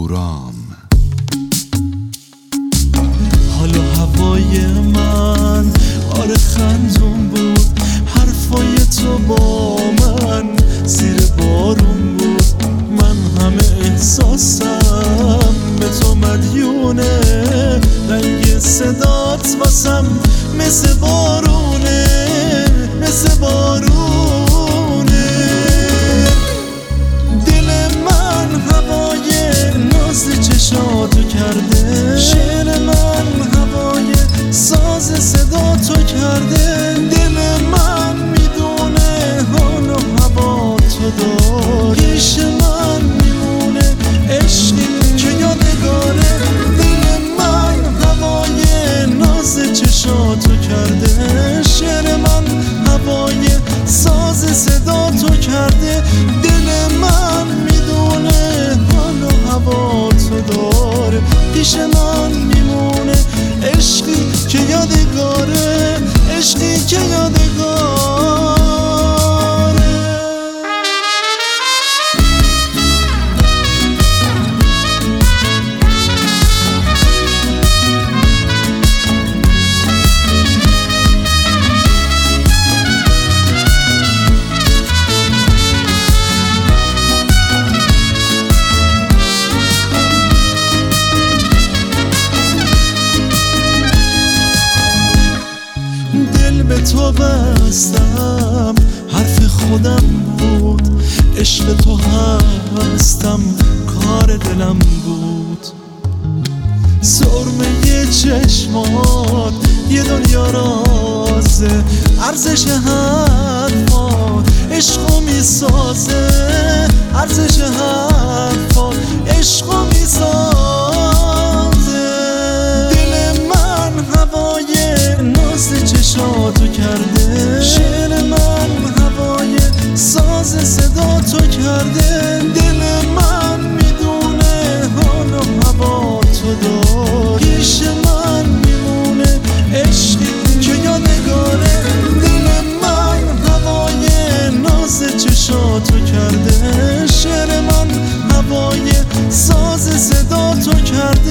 اهورام. حال و هوای من آره خندون بود، حرفای تو با من زیر بارون بود. من همه احساسم به تو مدیونه، رنگ صدات واسم مثل بارونه، مثل بارونه. دل من هوای ناز چشاتو کرده، شعر من هوای ساز صداتو کرده. دل من میدونه حال و هوا تو داره، پیش من میمونه عشقی که یادگاره. دل من هوای ناز چشاتو کرده، شعر من هوای ساز صداتو کرده. دل من میدونه حال و هوا تو داره، پیش من میمونه عشقی که یادگاره، عشقی که یادگاره. به تو بستم، حرف خودم بود، عشق تو هستم، کار دلم بود. سرمه چشمات یه دنیا رازه، ارزش حرفات عشقو میسازه، ارزش حرفات عشقو میسازه. دل من هوای ناز چشاتو کرده، شعر من هوای ساز صداتو کرده. دل من میدونه حال و هوا تو داره، پیش من میمونه عشقی که یادگاره. دل من هوای ناز چشاتو کرده، شعر من هوای ساز صداتو کرده.